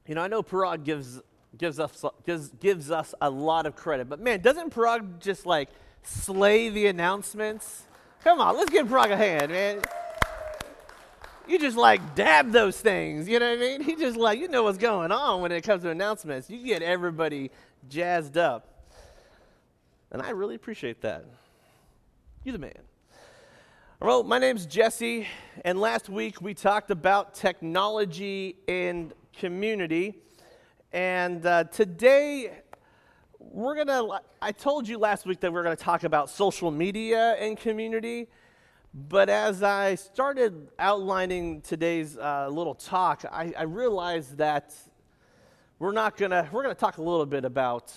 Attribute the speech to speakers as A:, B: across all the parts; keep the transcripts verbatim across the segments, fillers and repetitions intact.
A: You know, I know Parag gives gives us gives gives us a lot of credit, but man, doesn't Parag just like slay the announcements? Come on, let's give Parag a hand, man. You just like dab those things, you know what I mean? He just like, you know what's going on when it comes to announcements. You get everybody jazzed up. And I really appreciate that. You're the man. Well, my name's Jesse, and last week we talked about technology and community. And uh, today we're going to, I told you last week that we we're going to talk about social media and community. But as I started outlining today's uh, little talk, I, I realized that we're not gonna we're gonna talk a little bit about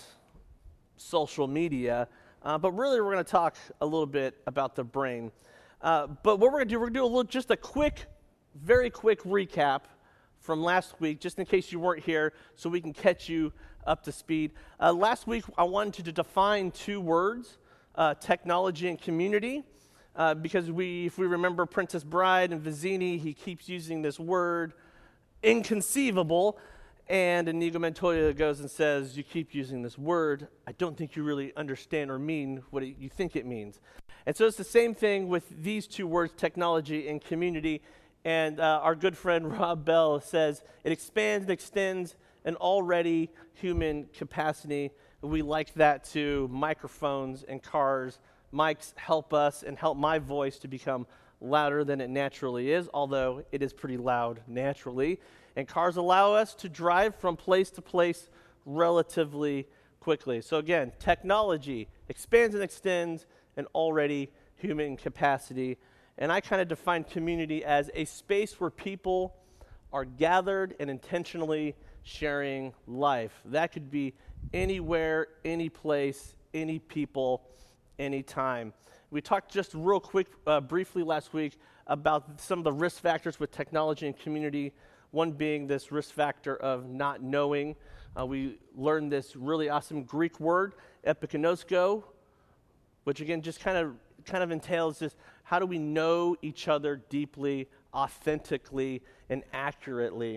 A: social media, uh, but really we're gonna talk a little bit about the brain. Uh, but what we're gonna do, we're gonna do a little, just a quick, very quick recap from last week, just in case you weren't here, so we can catch you up to speed. Uh, last week I wanted to define two words: uh, technology and community. Uh, because we, if we remember Princess Bride and Vizzini, he keeps using this word, inconceivable, and Inigo Montoya goes and says, you keep using this word, I don't think you really understand or mean what it, you think it means. And so it's the same thing with these two words, technology and community, and uh, our good friend Rob Bell says, it expands and extends an already human capacity. We like that to microphones and cars. Mics help us and help my voice to become louder than it naturally is, although it is pretty loud naturally. And cars allow us to drive from place to place relatively quickly. So again, technology expands and extends an already human capacity. And I kind of define community as a space where people are gathered and intentionally sharing life. That could be anywhere, any place, any people, anytime. We talked just real quick, uh, briefly last week about some of the risk factors with technology and community, one being this risk factor of not knowing. Uh, we learned this really awesome Greek word, epiginosko, which again just kind of kind of entails just how do we know each other deeply, authentically, and accurately.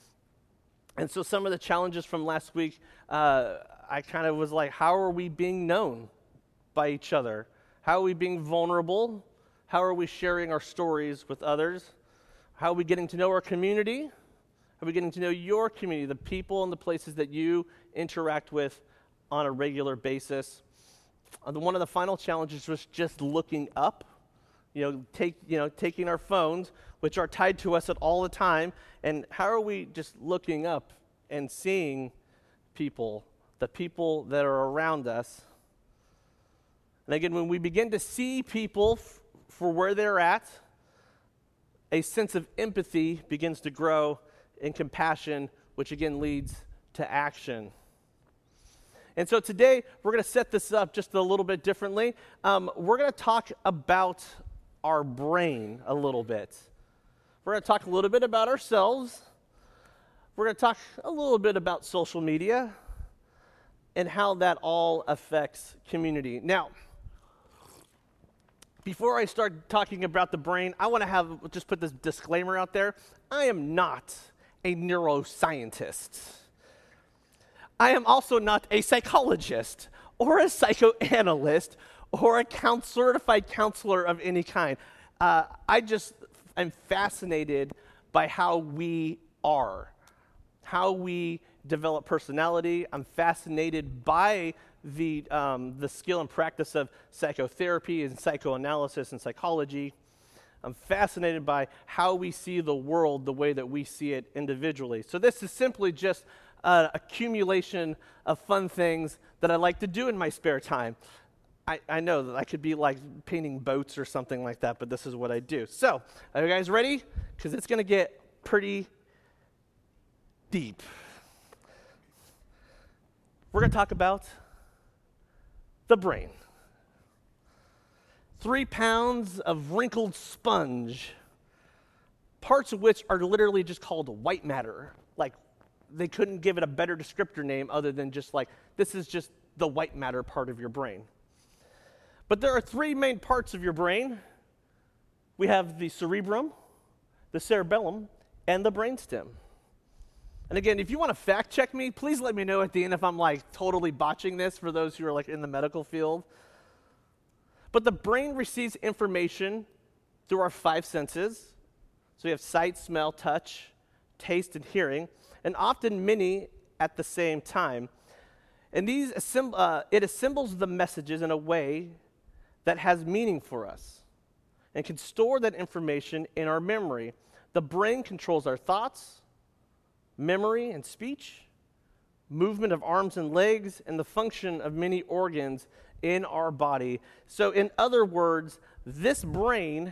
A: And so some of the challenges from last week, uh, I kind of was like, how are we being known by each other? How are we being vulnerable? How are we sharing our stories with others? How are we getting to know our community? How are we getting to know your community, the people and the places that you interact with on a regular basis? Uh, the, one of the final challenges was just looking up. You know, take you know, taking our phones, which are tied to us at all the time, and how are we just looking up and seeing people, the people that are around us? And again, when we begin to see people f- for where they're at, a sense of empathy begins to grow and compassion, which again leads to action. And so today, we're going to set this up just a little bit differently. Um, we're going to talk about our brain a little bit. We're going to talk a little bit about ourselves. We're going to talk a little bit about social media and how that all affects community. Now, before I start talking about the brain, I want to have just put this disclaimer out there. I am not a neuroscientist. I am also not a psychologist or a psychoanalyst or a count, certified counselor of any kind. Uh, I just am fascinated by how we are, how we develop personality. I'm fascinated by the um, the skill and practice of psychotherapy and psychoanalysis and psychology. I'm fascinated by how we see the world the way that we see it individually. So this is simply just an accumulation of fun things that I like to do in my spare time. I, I know that I could be like painting boats or something like that, but this is what I do. So, are you guys ready? Because it's going to get pretty deep. We're going to talk about the brain. Three pounds of wrinkled sponge, parts of which are literally just called white matter. Like, they couldn't give it a better descriptor name other than just like, this is just the white matter part of your brain. But there are three main parts of your brain. We have the cerebrum, the cerebellum, and the brainstem. And again, if you want to fact check me, please let me know at the end if I'm like totally botching this for those who are like in the medical field. But the brain receives information through our five senses. So we have sight, smell, touch, taste, and hearing, and often many at the same time. And these assemb- uh, it assembles the messages in a way that has meaning for us and can store that information in our memory. The brain controls our thoughts, memory and speech, movement of arms and legs, and the function of many organs in our body. So in other words, this brain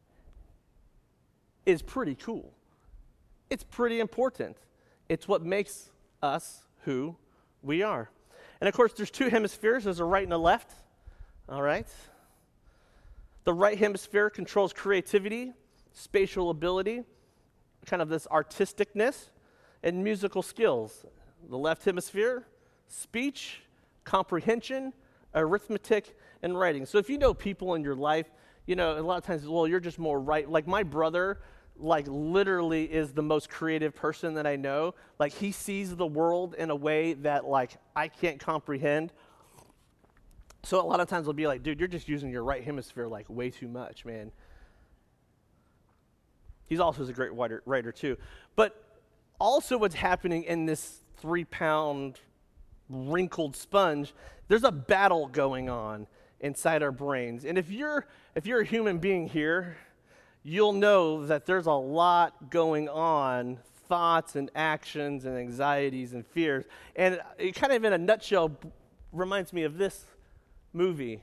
A: is pretty cool. It's pretty important. It's what makes us who we are. And of course, there's two hemispheres. There's a right and a left. All right? The right hemisphere controls creativity, spatial ability, kind of this artisticness, and musical skills. The left hemisphere, speech, comprehension, arithmetic, and writing. So if you know people in your life, you know, a lot of times, well, you're just more right. Like my brother, like literally is the most creative person that I know. Like he sees the world in a way that like I can't comprehend. So a lot of times I'll be like, dude, you're just using your right hemisphere like way too much, man. He's also a great writer, writer too. But also what's happening in this three-pound wrinkled sponge, there's a battle going on inside our brains. And if you're if you're a human being here, you'll know that there's a lot going on, thoughts and actions and anxieties and fears. And it kind of in a nutshell b- reminds me of this movie.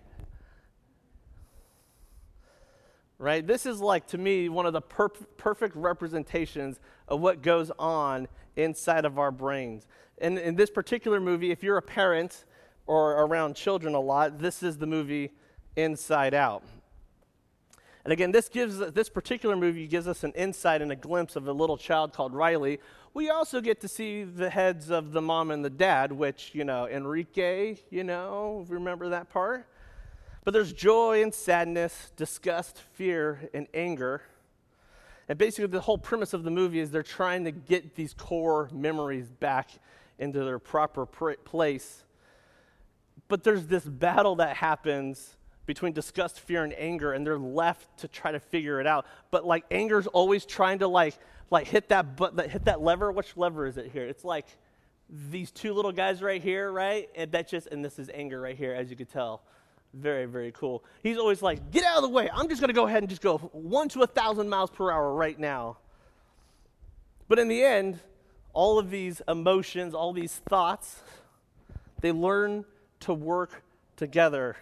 A: Right? This is like, to me, one of the perp- perfect representations of what goes on inside of our brains. And in this particular movie, if you're a parent or around children a lot, this is the movie Inside Out. And again, this gives this particular movie gives us an insight and a glimpse of a little child called Riley. We also get to see the heads of the mom and the dad, which, you know, Enrique, you know, remember that part? But there's joy and sadness, disgust, fear, and anger. And basically the whole premise of the movie is they're trying to get these core memories back into their proper pr- place. But there's this battle that happens between disgust, fear, and anger, and they're left to try to figure it out. But like anger's always trying to like like hit that but hit that lever. Which lever is it here? It's like these two little guys right here, right? And that just and this is anger right here, as you could tell. Very, very cool. He's always like, get out of the way. I'm just going to go ahead and just go one to a thousand miles per hour right now. But in the end, all of these emotions, all these thoughts, they learn to work together.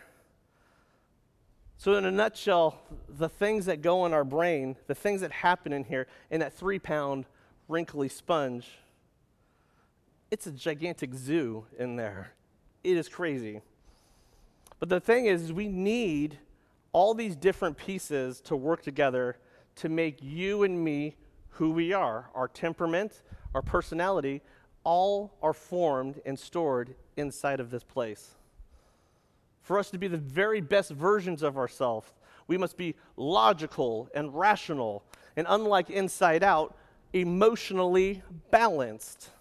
A: So in a nutshell, the things that go in our brain, the things that happen in here, in that three-pound wrinkly sponge, it's a gigantic zoo in there. It is crazy. But the thing is, we need all these different pieces to work together to make you and me who we are. Our temperament, our personality, all are formed and stored inside of this place. For us to be the very best versions of ourselves, we must be logical and rational, and unlike Inside Out, emotionally balanced.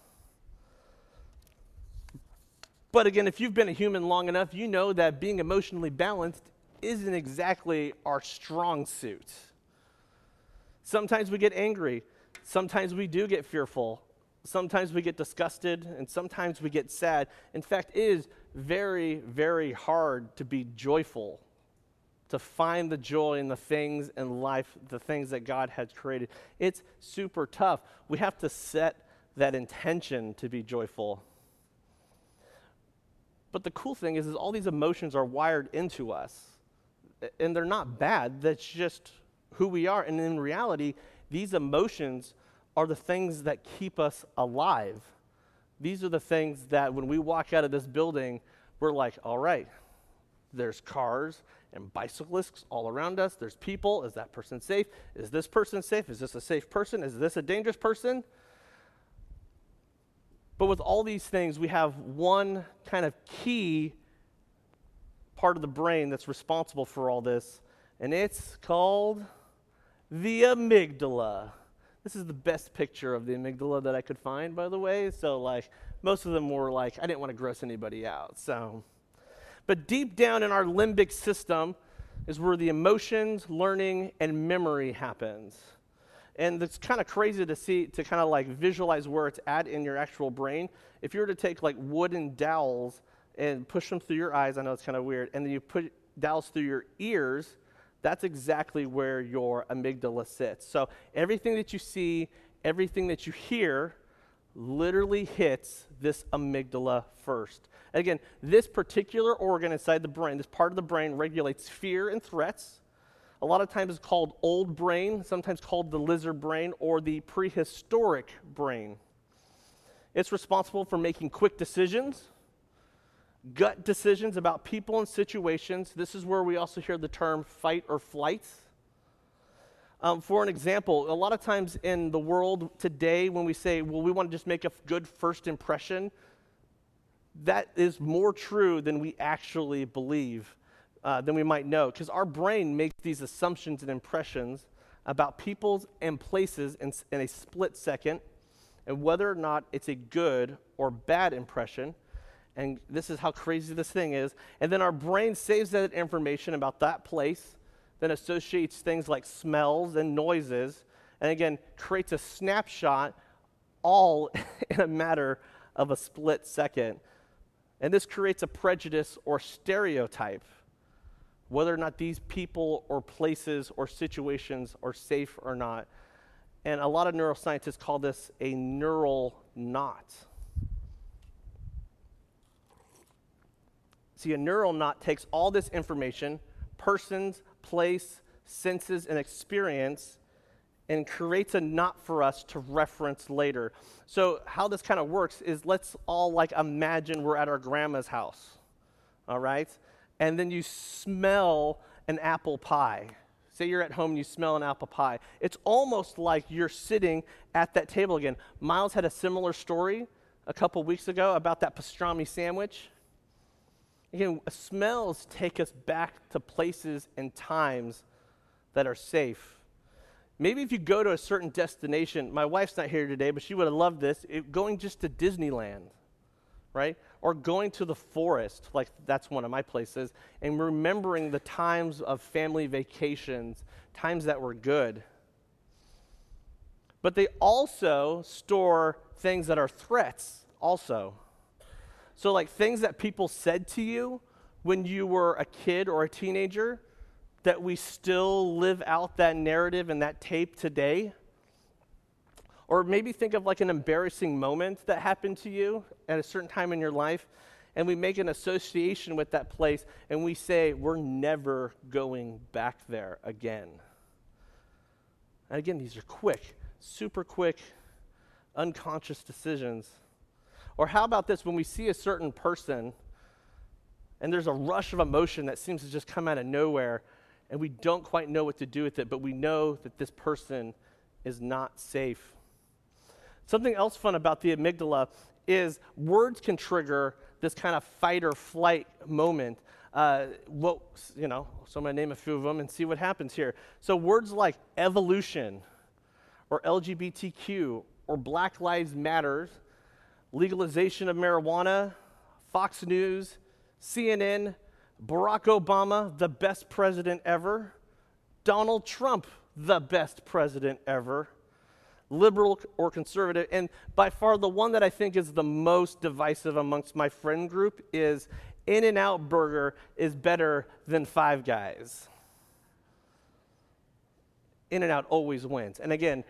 A: But again, if you've been a human long enough, you know that being emotionally balanced isn't exactly our strong suit. Sometimes we get angry. Sometimes we do get fearful. Sometimes we get disgusted, and sometimes we get sad. In fact, it is very, very hard to be joyful, to find the joy in the things in life, the things that God has created. It's super tough. We have to set that intention to be joyful. But the cool thing is, is all these emotions are wired into us, and they're not bad. That's just who we are. And in reality, these emotions are the things that keep us alive. These are the things that when we walk out of this building, we're like, all right, there's cars and bicyclists all around us. There's people. Is that person safe? Is this person safe? Is this a safe person? Is this a dangerous person? But with all these things, we have one kind of key part of the brain that's responsible for all this, and it's called the amygdala. This is the best picture of the amygdala that I could find, by the way. So, like, most of them were like, I didn't want to gross anybody out. So, but deep down in our limbic system is where the emotions, learning, and memory happens. And it's kind of crazy to see, to kind of like visualize where it's at in your actual brain. If you were to take like wooden dowels and push them through your eyes, I know it's kind of weird, and then you put dowels through your ears, that's exactly where your amygdala sits. So everything that you see, everything that you hear, literally hits this amygdala first. And again, this particular organ inside the brain, this part of the brain regulates fear and threats. A lot of times it's called old brain, sometimes called the lizard brain or the prehistoric brain. It's responsible for making quick decisions, gut decisions about people and situations. This is where we also hear the term fight or flight. Um, for an example, a lot of times in the world today when we say, well, we want to just make a good first impression, that is more true than we actually believe, uh, than we might know. Because our brain makes these assumptions and impressions about peoples and places in, in a split second, and whether or not it's a good or bad impression. And this is how crazy this thing is. And then our brain saves that information about that place, then associates things like smells and noises, and again, creates a snapshot all in a matter of a split second. And this creates a prejudice or stereotype, whether or not these people or places or situations are safe or not. And a lot of neuroscientists call this a neural knot. See, a neural knot takes all this information, persons, place, senses, and experience, and creates a knot for us to reference later. So how this kind of works is, let's all like imagine we're at our grandma's house, all right? And then you smell an apple pie. Say you're at home and you smell an apple pie. It's almost like you're sitting at that table again. Miles had a similar story a couple weeks ago about that pastrami sandwich. Again, smells take us back to places and times that are safe. Maybe if you go to a certain destination, my wife's not here today, but she would have loved this, it, going just to Disneyland, right? Or going to the forest, like that's one of my places, and remembering the times of family vacations, times that were good. But they also store things that are threats also. So like things that people said to you when you were a kid or a teenager, that we still live out that narrative and that tape today. Or maybe think of like an embarrassing moment that happened to you at a certain time in your life, and we make an association with that place, and we say, we're never going back there again. And again, these are quick, super quick, unconscious decisions. Or how about this, when we see a certain person and there's a rush of emotion that seems to just come out of nowhere and we don't quite know what to do with it, but we know that this person is not safe. Something else fun about the amygdala is words can trigger this kind of fight or flight moment. Uh, what, you know, so I'm going to name a few of them and see what happens here. So words like evolution or L G B T Q or Black Lives Matter, legalization of marijuana, Fox News, C N N, Barack Obama, the best president ever, Donald Trump, the best president ever, liberal or conservative, and by far the one that I think is the most divisive amongst my friend group is In-N-Out Burger is better than Five Guys. In-N-Out always wins. And again,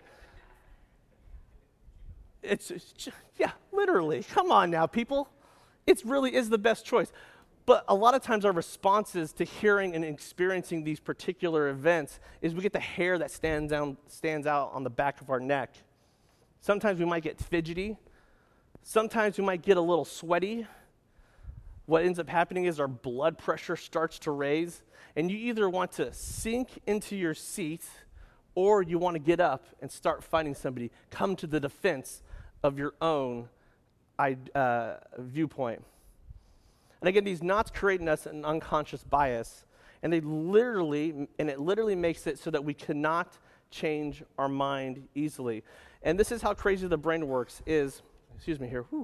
A: It's, it's just, yeah, literally. Come on now, people. It really is the best choice. But a lot of times our responses to hearing and experiencing these particular events is we get the hair that stands down, stands out on the back of our neck. Sometimes we might get fidgety. Sometimes we might get a little sweaty. What ends up happening is our blood pressure starts to raise, and you either want to sink into your seat or you want to get up and start fighting somebody, come to the defense of your own uh, viewpoint. And again, these knots create in us an unconscious bias, and they literally, and it literally makes it so that we cannot change our mind easily. And this is how crazy the brain works is, excuse me here, whew,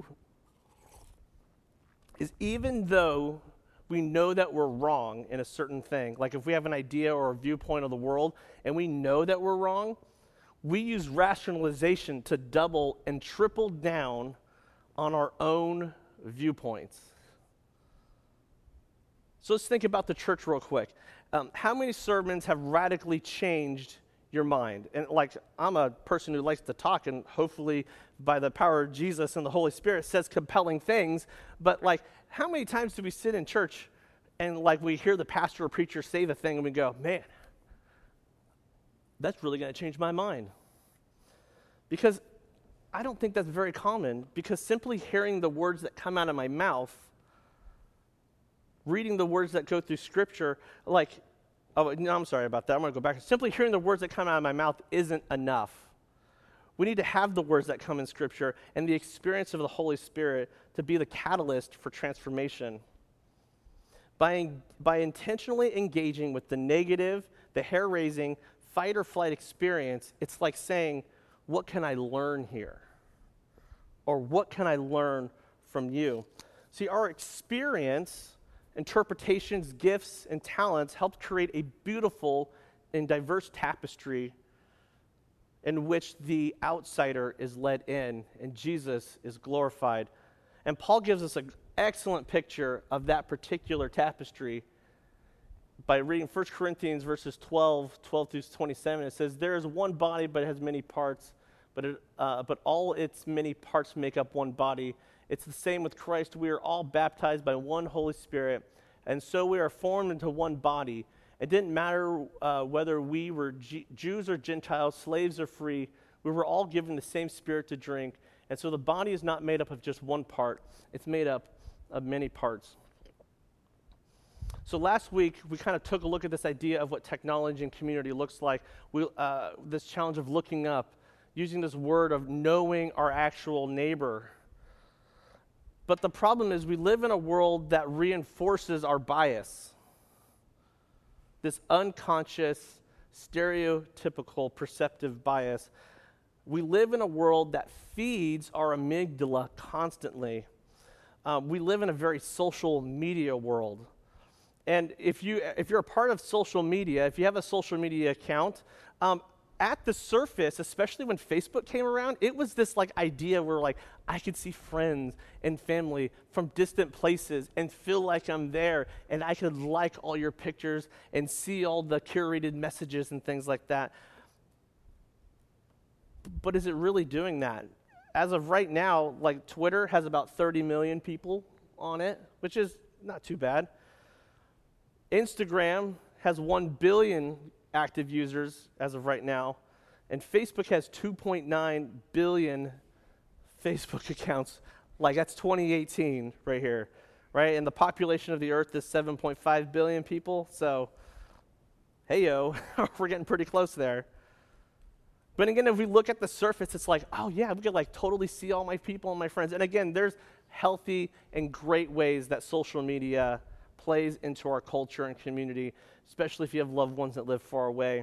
A: is even though we know that we're wrong in a certain thing, like if we have an idea or a viewpoint of the world and we know that we're wrong, we use rationalization to double and triple down on our own viewpoints. So let's think about the church real quick. Um, how many sermons have radically changed your mind? And like, I'm a person who likes to talk, and hopefully by the power of Jesus and the Holy Spirit says compelling things, but like, how many times do we sit in church and like we hear the pastor or preacher say the thing and we go, man, that's really going to change my mind? Because I don't think that's very common, because simply hearing the words that come out of my mouth, reading the words that go through Scripture, like, oh, no, I'm sorry about that. I'm going to go back. Simply hearing the words that come out of my mouth isn't enough. We need to have the words that come in Scripture and the experience of the Holy Spirit to be the catalyst for transformation. By, by intentionally engaging with the negative, the hair-raising, fight or flight experience, it's like saying, what can I learn here? Or what can I learn from you? See, our experience, interpretations, gifts, and talents help create a beautiful and diverse tapestry in which the outsider is led in and Jesus is glorified. And Paul gives us an excellent picture of that particular tapestry by reading First Corinthians verses twelve, twelve through twenty-seven. It says, there is one body, but it has many parts, but, it, uh, but all its many parts make up one body. It's the same with Christ. We are all baptized by one Holy Spirit, and so we are formed into one body. It didn't matter uh, whether we were G- Jews or Gentiles, slaves or free. We were all given the same Spirit to drink. And so the body is not made up of just one part. It's made up of many parts. So last week, we kind of took a look at this idea of what technology and community looks like. We, uh, this challenge of looking up, using this word of knowing our actual neighbor. But the problem is we live in a world that reinforces our bias. This unconscious, stereotypical, perceptive bias. We live in a world that feeds our amygdala constantly. Um, we live in a very social media world. And if, you, if you're a part of social media, if you have a social media account, um, at the surface, especially when Facebook came around, it was this like idea where like I could see friends and family from distant places and feel like I'm there, and I could like all your pictures and see all the curated messages and things like that. But is it really doing that? As of right now, like Twitter has about thirty million people on it, which is not too bad. Instagram has one billion active users as of right now, and Facebook has two point nine billion Facebook accounts. Like, that's twenty eighteen right here, right? And the population of the earth is seven point five billion people, so hey yo, we're getting pretty close there. But again, if we look at the surface, it's like, oh yeah, we could like totally see all my people and my friends. And again, there's healthy and great ways that social media plays into our culture and community, especially if you have loved ones that live far away.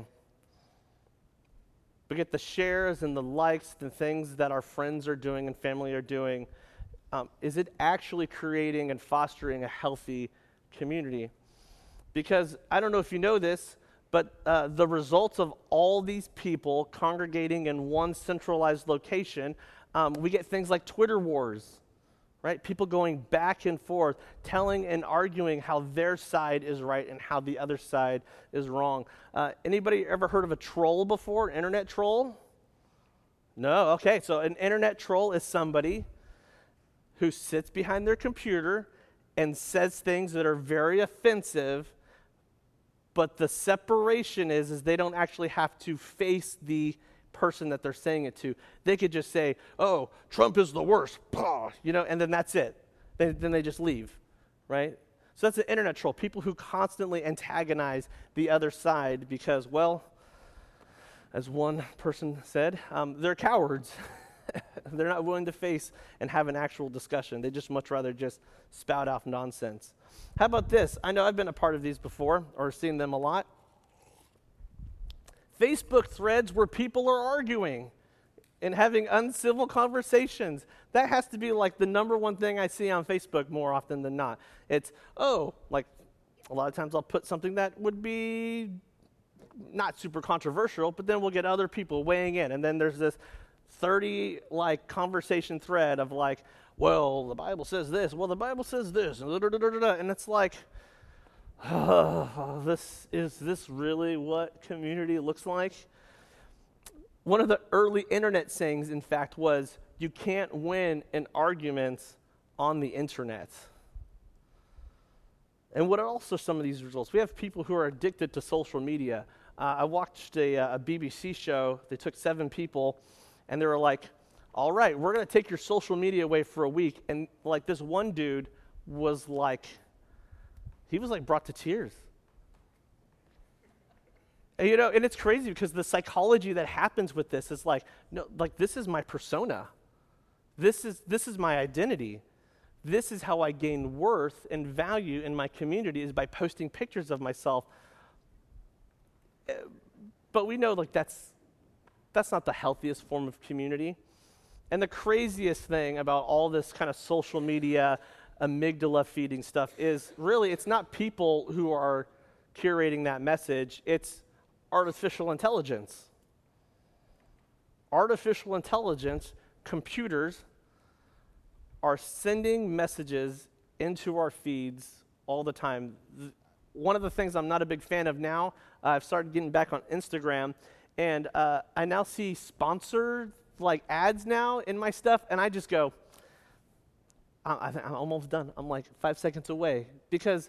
A: But get the shares and the likes, the things that our friends are doing and family are doing, um, is it actually creating and fostering a healthy community? Because I don't know if you know this, but uh, the results of all these people congregating in one centralized location, um, we get things like Twitter wars, right? People going back and forth, telling and arguing how their side is right and how the other side is wrong. Uh, anybody ever heard of a troll before, an internet troll? No? Okay, so an internet troll is somebody who sits behind their computer and says things that are very offensive, but the separation is, is they don't actually have to face the person that they're saying it to. They could just say, oh, Trump is the worst, you know, and then that's it. Then, then they just leave, right? So that's an internet troll, people who constantly antagonize the other side because, well, as one person said, um, they're cowards. They're not willing to face and have an actual discussion. They just much rather just spout off nonsense. How about this? I know I've been a part of these before or seen them a lot. Facebook threads where people are arguing and having uncivil conversations. That has to be like the number one thing I see on Facebook more often than not. It's, oh, like a lot of times I'll put something that would be not super controversial, but then we'll get other people weighing in. And then there's this thirty like conversation thread of like, well, the Bible says this, well, the Bible says this, and, da, da, da, da, da. And it's like, oh, this is this really what community looks like? One of the early internet sayings, in fact, was, you can't win an argument on the internet. And what are also some of these results? We have people who are addicted to social media. Uh, I watched a, a B B C show. They took seven people, and they were like, all right, we're going to take your social media away for a week. And like this one dude was like, he was like brought to tears. And, you know, and it's crazy because the psychology that happens with this is like, no, like this is my persona. This is this is my identity. This is how I gain worth and value in my community, is by posting pictures of myself. But we know like that's that's not the healthiest form of community. And the craziest thing about all this kind of social media amygdala feeding stuff is really it's not people who are curating that message, it's artificial intelligence. Artificial intelligence, computers are sending messages into our feeds all the time. Th- One of the things I'm not a big fan of now, uh, I've started getting back on Instagram, and uh, I now see sponsored like ads now in my stuff, and I just go, I- I- I'm almost done. I'm like five seconds away, because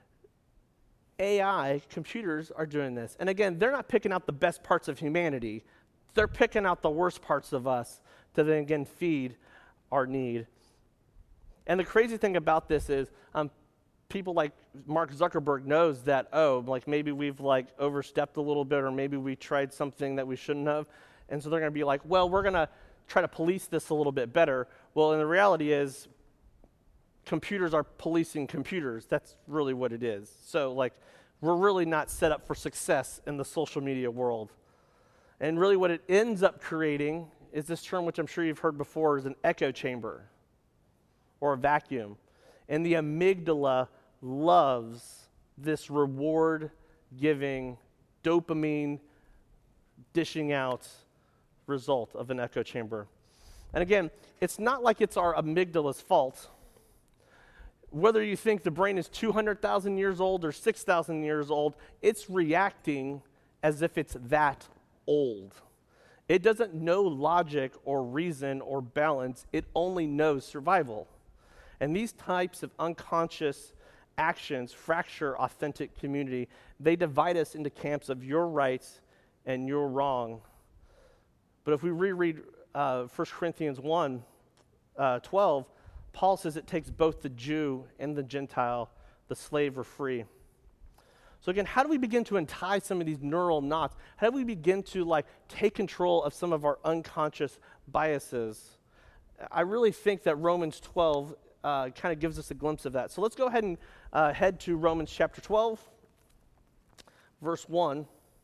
A: A I, computers are doing this. And again, they're not picking out the best parts of humanity. They're picking out the worst parts of us to then again feed our need. And the crazy thing about this is um, people like Mark Zuckerberg knows that, oh, like maybe we've like overstepped a little bit, or maybe we tried something that we shouldn't have. And so they're going to be like, well, we're going to try to police this a little bit better. Well, and the reality is computers are policing computers. That's really what it is. So like, we're really not set up for success in the social media world. And really what it ends up creating is this term, which I'm sure you've heard before, is an echo chamber or a vacuum. And the amygdala loves this reward-giving, dopamine dishing out result of an echo chamber. And again, it's not like it's our amygdala's fault. Whether you think the brain is two hundred thousand years old or six thousand years old, it's reacting as if it's that old. It doesn't know logic or reason or balance. It only knows survival. And these types of unconscious actions fracture authentic community. They divide us into camps of you're right and you're wrong. But if we reread uh, First Corinthians one, uh, twelve, Paul says it takes both the Jew and the Gentile, the slave or free. So again, how do we begin to untie some of these neural knots? How do we begin to like take control of some of our unconscious biases? I really think that Romans twelve uh, kind of gives us a glimpse of that. So let's go ahead and uh, head to Romans chapter twelve, verse one.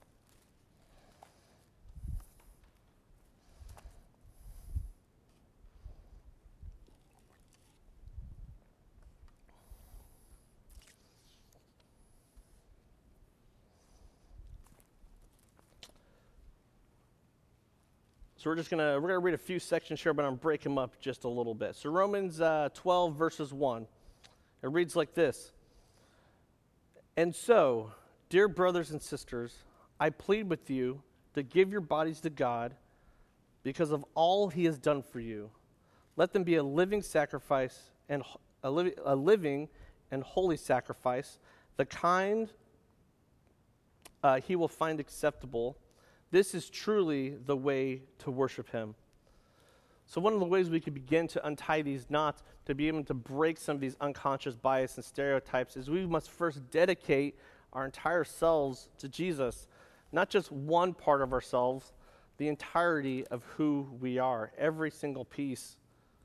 A: So we're just gonna we're gonna read a few sections here, but I'm break them up just a little bit. So Romans uh, twelve verses one, it reads like this: "And so, dear brothers and sisters, I plead with you to give your bodies to God, because of all He has done for you. Let them be a living sacrifice and a, li- a living and holy sacrifice, the kind uh, He will find acceptable. This is truly the way to worship Him." So one of the ways we could begin to untie these knots, to be able to break some of these unconscious bias and stereotypes, is we must first dedicate our entire selves to Jesus. Not just one part of ourselves, the entirety of who we are, every single piece.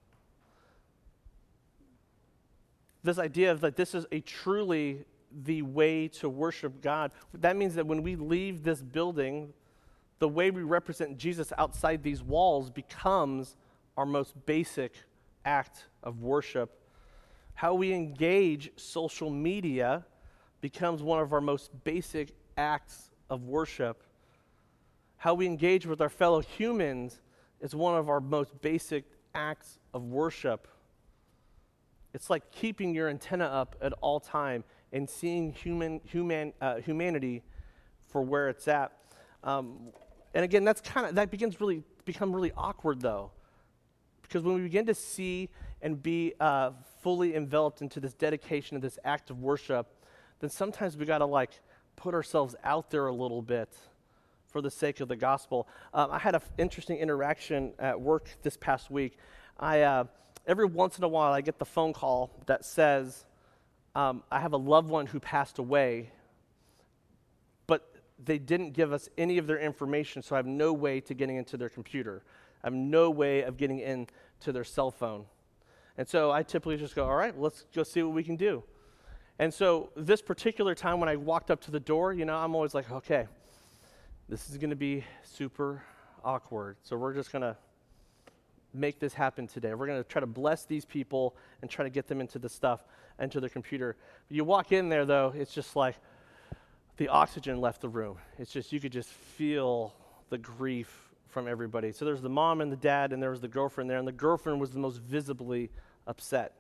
A: This idea of that this is a truly the way to worship God, that means that when we leave this building, the way we represent Jesus outside these walls becomes our most basic act of worship. How we engage social media becomes one of our most basic acts of worship. How we engage with our fellow humans is one of our most basic acts of worship. It's like keeping your antenna up at all time and seeing human, human, uh, humanity for where it's at. Um, and again, that's kind of that begins really become really awkward though, because when we begin to see and be uh, fully enveloped into this dedication of this act of worship, then sometimes we got to like put ourselves out there a little bit for the sake of the gospel. Um, I had an f- interesting interaction at work this past week. I uh, every once in a while I get the phone call that says um, I have a loved one who passed away, but they didn't give us any of their information, so I have no way to getting into their computer. I have no way of getting into their cell phone. And so I typically just go, all right, let's go see what we can do. And so this particular time when I walked up to the door, you know, I'm always like, okay, this is going to be super awkward. So we're just going to make this happen today. We're going to try to bless these people and try to get them into the stuff, into their computer. But you walk in there, though, it's just like the oxygen left the room. It's just, you could just feel the grief from everybody. So there's the mom and the dad, and there was the girlfriend there, and the girlfriend was the most visibly upset.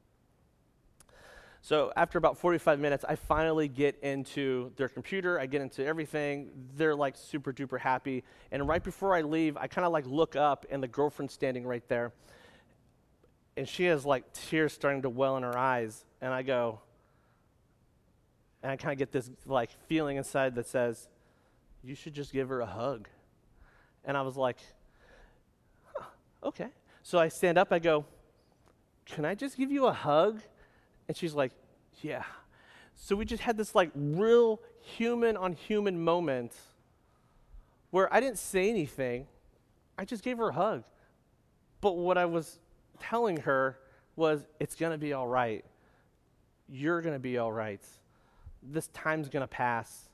A: So after about forty-five minutes, I finally get into their computer. I get into everything. They're like super duper happy. And right before I leave, I kind of like look up, and the girlfriend's standing right there. And she has like tears starting to well in her eyes. And I go, and I kind of get this like feeling inside that says, you should just give her a hug. And I was like, huh, okay. So I stand up, I go, can I just give you a hug? And she's like, yeah. So we just had this like real human on human moment where I didn't say anything. I just gave her a hug. But what I was telling her was, it's going to be all right. You're going to be all right. This time's going to pass.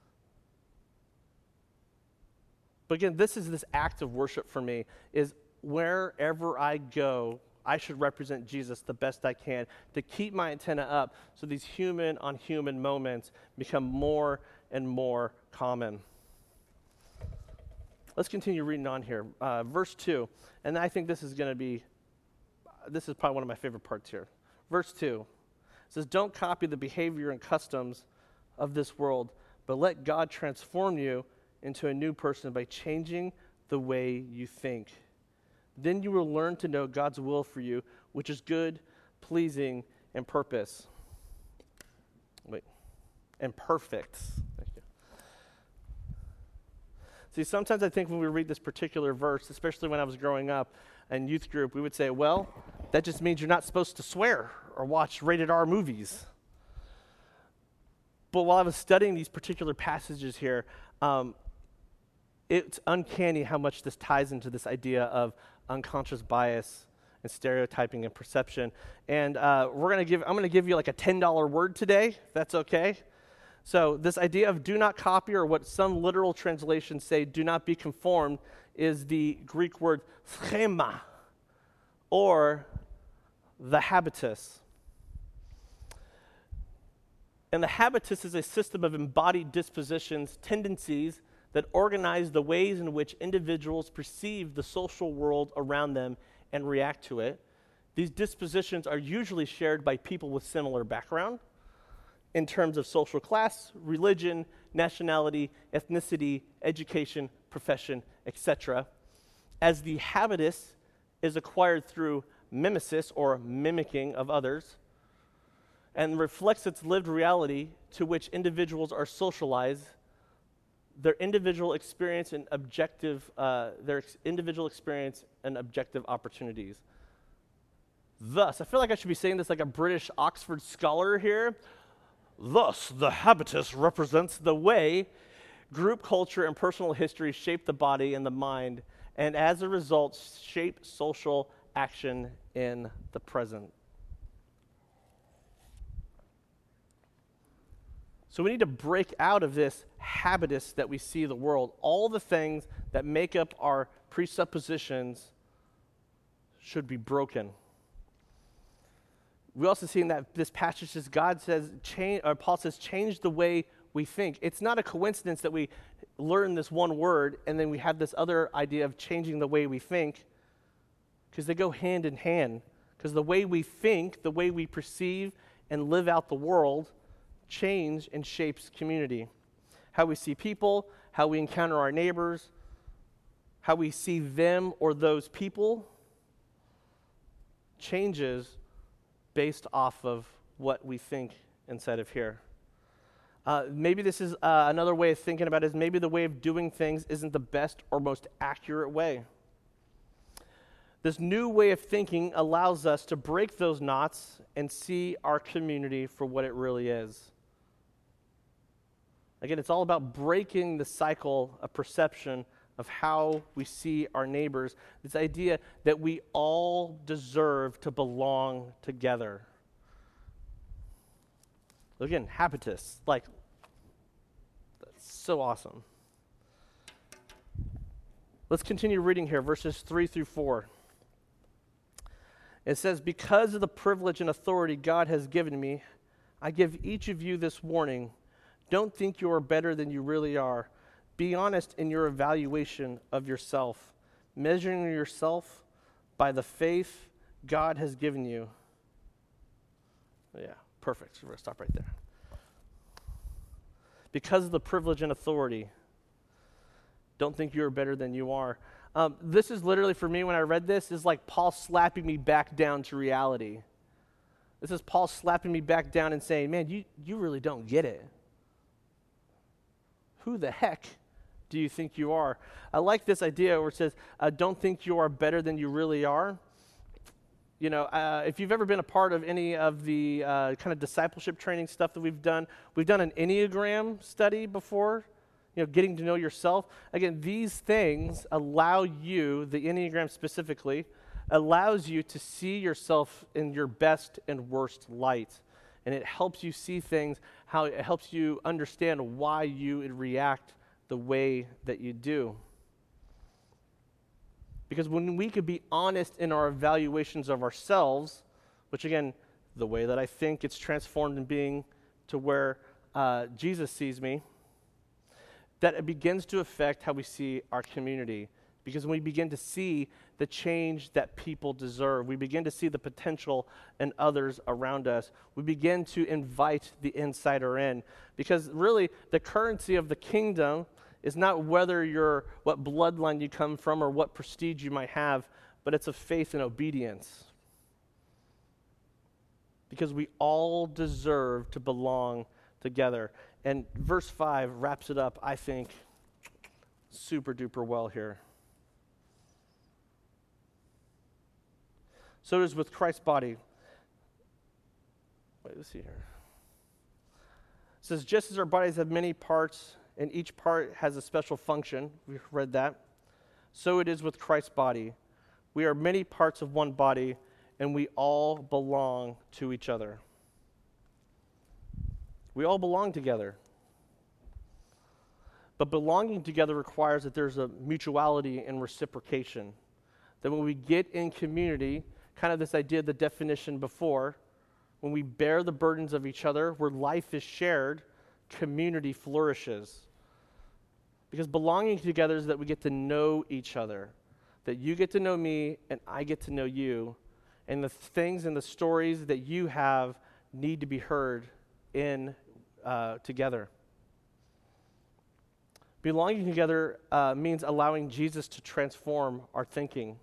A: But again, this is this act of worship for me, is wherever I go, I should represent Jesus the best I can to keep my antenna up so these human on human moments become more and more common. Let's continue reading on here. Uh, verse two, and I think this is going to be, this is probably one of my favorite parts here. Verse two says, don't copy the behavior and customs of this world, but let God transform you into a new person by changing the way you think. Then you will learn to know God's will for you, which is good, pleasing, and purpose. Wait, and perfect. Thank you. See, sometimes I think when we read this particular verse, especially when I was growing up in youth group, we would say, well, that just means you're not supposed to swear or watch rated R movies. But while I was studying these particular passages here, um, it's uncanny how much this ties into this idea of unconscious bias and stereotyping and perception. And uh, we're gonna give, I'm gonna give you like a ten dollar word today, if that's okay. So this idea of do not copy, or what some literal translations say, do not be conformed, is the Greek word schema, or the habitus. And the habitus is a system of embodied dispositions, tendencies, that organize the ways in which individuals perceive the social world around them and react to it. These dispositions are usually shared by people with similar background in terms of social class, religion, nationality, ethnicity, education, profession, et cetera, as the habitus is acquired through mimesis, or mimicking of others, and reflects its lived reality to which individuals are socialized, their individual experience and objective, uh, their ex- individual experience and objective opportunities. Thus, I feel like I should be saying this like a British Oxford scholar here. Thus, the habitus represents the way group culture and personal history shape the body and the mind, and as a result, shape social action in the present. So we need to break out of this habitus that we see the world, all the things that make up our presuppositions should be broken. We also see in that this passage says God says, change, or Paul says, change the way we think. It's not a coincidence that we learn this one word and then we have this other idea of changing the way we think, because they go hand in hand. Because the way we think, the way we perceive and live out the world, change and shapes community. How we see people, how we encounter our neighbors, how we see them or those people changes based off of what we think inside of here. Uh, maybe this is uh, another way of thinking about it is maybe the way of doing things isn't the best or most accurate way. This new way of thinking allows us to break those knots and see our community for what it really is. Again, it's all about breaking the cycle of perception of how we see our neighbors. This idea that we all deserve to belong together. Again, habitus, like, that's so awesome. Let's continue reading here, verses three through four. It says, because of the privilege and authority God has given me, I give each of you this warning. Don't think you are better than you really are. Be honest in your evaluation of yourself, measuring yourself by the faith God has given you. Yeah, perfect. We're going to stop right there. Because of the privilege and authority, don't think you are better than you are. Um, this is literally, for me, when I read this, is like Paul slapping me back down to reality. This is Paul slapping me back down and saying, man, you, you really don't get it. Who the heck do you think you are? I like this idea where it says, uh, don't think you are better than you really are. You know, uh, if you've ever been a part of any of the uh, kind of discipleship training stuff that we've done, we've done an Enneagram study before, you know, getting to know yourself. Again, these things allow you, the Enneagram specifically, allows you to see yourself in your best and worst light. And it helps you see things, how it helps you understand why you react the way that you do. Because when we could be honest in our evaluations of ourselves, which again, the way that I think gets transformed in being to where uh, Jesus sees me, that it begins to affect how we see our community. Because when we begin to see the change that people deserve, we begin to see the potential in others around us, we begin to invite the insider in. Because really, the currency of the kingdom is not whether you're, what bloodline you come from or what prestige you might have, but it's a faith and obedience. Because we all deserve to belong together. And verse five wraps it up, I think, super duper well here. So it is with Christ's body. Wait, let's see here. It says, just as our bodies have many parts, and each part has a special function, we've read that, so it is with Christ's body. We are many parts of one body, and we all belong to each other. We all belong together. But belonging together requires that there's a mutuality and reciprocation. That when we get in community, kind of this idea, the definition before, when we bear the burdens of each other, where life is shared, community flourishes. Because belonging together is that we get to know each other. That you get to know me and I get to know you. And the things and the stories that you have need to be heard in uh, together. Belonging together uh, means allowing Jesus to transform our thinking.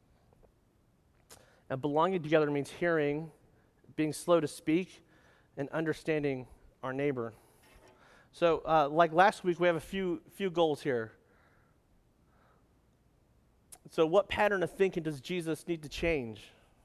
A: And belonging together means hearing, being slow to speak, and understanding our neighbor. So, uh, like last week, we have a few few goals here. So, what pattern of thinking does Jesus need to change?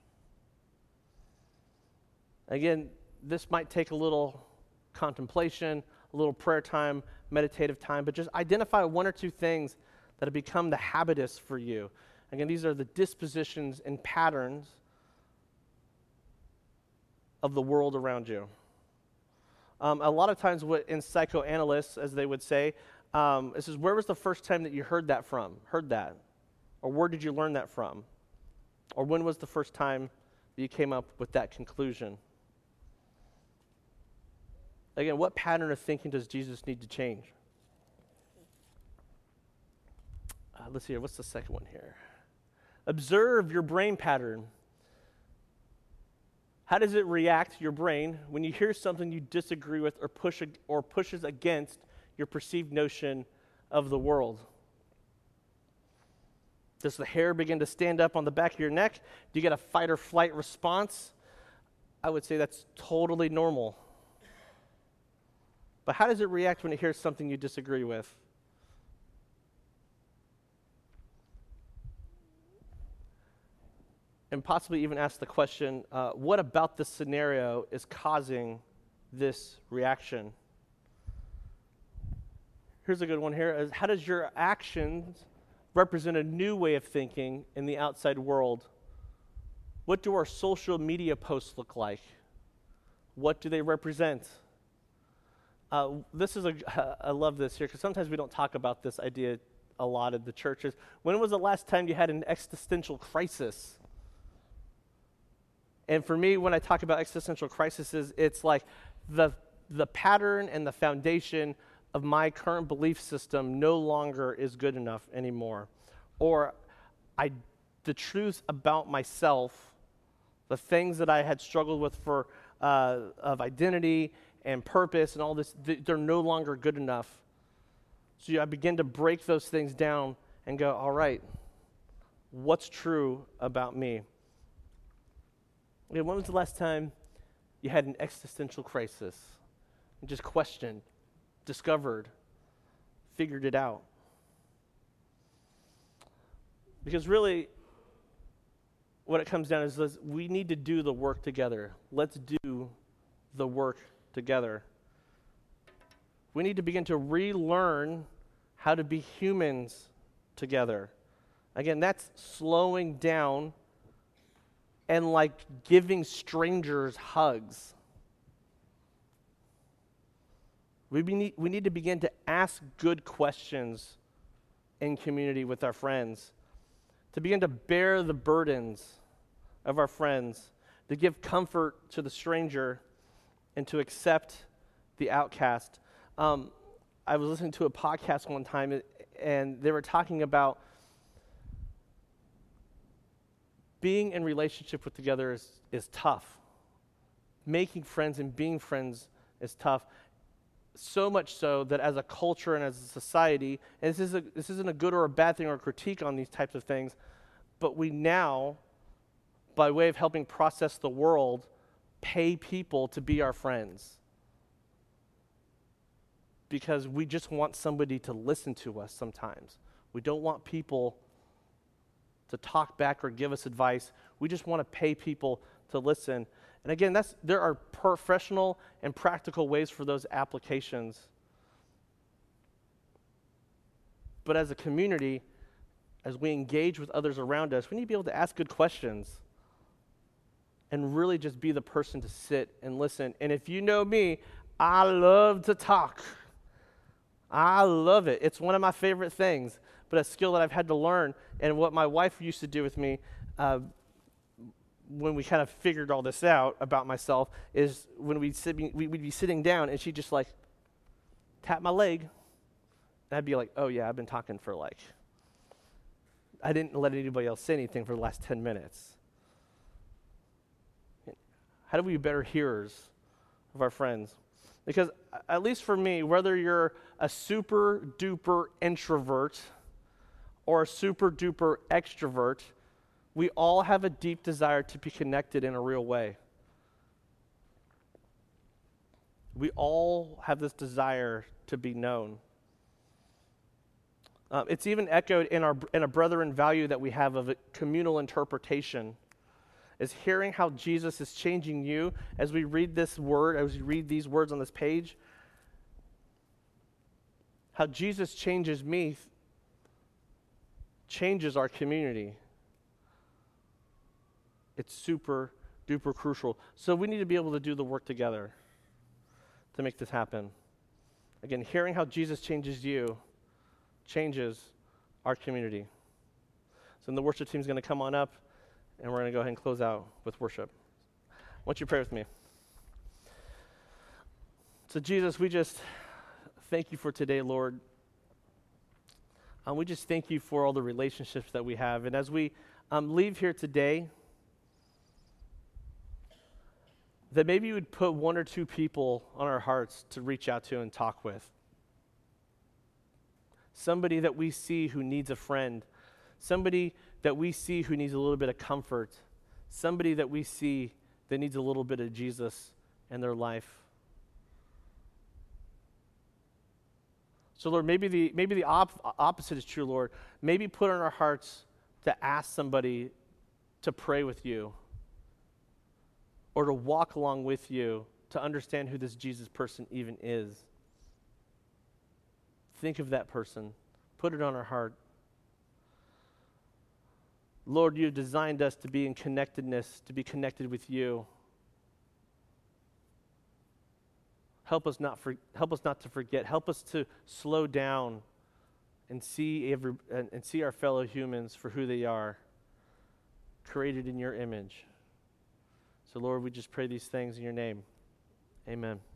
A: Again, this might take a little contemplation, a little prayer time, meditative time, but just identify one or two things that have become the habitus for you. Again, these are the dispositions and patterns of the world around you. Um, a lot of times what in psychoanalysts, as they would say, um, it says, where was the first time that you heard that from, heard that? Or where did you learn that from? Or when was the first time that you came up with that conclusion? Again, what pattern of thinking does Jesus need to change? Uh, let's see here, what's the second one here? Observe your brain pattern. How does it react, your brain, when you hear something you disagree with or push ag- or pushes against your perceived notion of the world? Does the hair begin to stand up on the back of your neck? Do you get a fight or flight response? I would say that's totally normal. But how does it react when it hears something you disagree with? And possibly even ask the question, uh, what about this scenario is causing this reaction? Here's a good one here. How does your actions represent a new way of thinking in the outside world? What do our social media posts look like? What do they represent? Uh, this is a, I love this here, because sometimes we don't talk about this idea a lot in the churches. When was the last time you had an existential crisis? And for me, when I talk about existential crises, it's like the the pattern and the foundation of my current belief system no longer is good enough anymore. Or I, the truth about myself, the things that I had struggled with for uh, of identity and purpose and all this, they're no longer good enough. So I begin to break those things down and go, all right, what's true about me? Okay, when was the last time you had an existential crisis and just questioned, discovered, figured it out? Because really, what it comes down to is we need to do the work together. Let's do the work together. We need to begin to relearn how to be humans together. Again, that's slowing down and like giving strangers hugs. We need, we need to begin to ask good questions in community with our friends, to begin to bear the burdens of our friends, to give comfort to the stranger, and to accept the outcast. Um, I was listening to a podcast one time, and they were talking about being in relationship with together is, is tough. Making friends and being friends is tough. So much so that as a culture and as a society, and this, is a, this isn't a good or a bad thing or a critique on these types of things, but we now, by way of helping process the world, pay people to be our friends. Because we just want somebody to listen to us sometimes. We don't want people to talk back or give us advice. We just want to pay people to listen. And again, that's there are professional and practical ways for those applications. But as a community, as we engage with others around us, we need to be able to ask good questions and really just be the person to sit and listen. And if you know me, I love to talk. I love it. It's one of my favorite things, but a skill that I've had to learn. And what my wife used to do with me uh, when we kind of figured all this out about myself is when we'd, sit, we'd be sitting down and she'd just like tap my leg. And I'd be like, oh yeah, I've been talking for like, I didn't let anybody else say anything for the last ten minutes. How do we be better hearers of our friends? Because at least for me, whether you're a super duper introvert or a super duper extrovert, we all have a deep desire to be connected in a real way. We all have this desire to be known. Uh, it's even echoed in our in a brethren value that we have of a communal interpretation. Is hearing how Jesus is changing you as we read this word, as we read these words on this page, how Jesus changes me changes our community. It's super duper crucial. So we need to be able to do the work together. to make this happen. Again, hearing how Jesus changes you changes our community. So then the worship team is going to come on up, and we're going to go ahead and close out with worship. I want you to pray with me. So Jesus, we just thank you for today, Lord. Um, we just thank you for all the relationships that we have. And as we um, leave here today, that maybe you would put one or two people on our hearts to reach out to and talk with. Somebody that we see who needs a friend. Somebody that we see who needs a little bit of comfort. Somebody that we see that needs a little bit of Jesus in their life. So Lord, maybe the maybe the op- opposite is true, Lord. Maybe put on our hearts to ask somebody to pray with you or to walk along with you to understand who this Jesus person even is. Think of that person. Put it on our heart. Lord, you've designed us to be in connectedness, to be connected with you. Help us not for, help us not to forget. Help us to slow down and see every and, and see our fellow humans for who they are, created in your image. So Lord, we just pray these things in your name. Amen.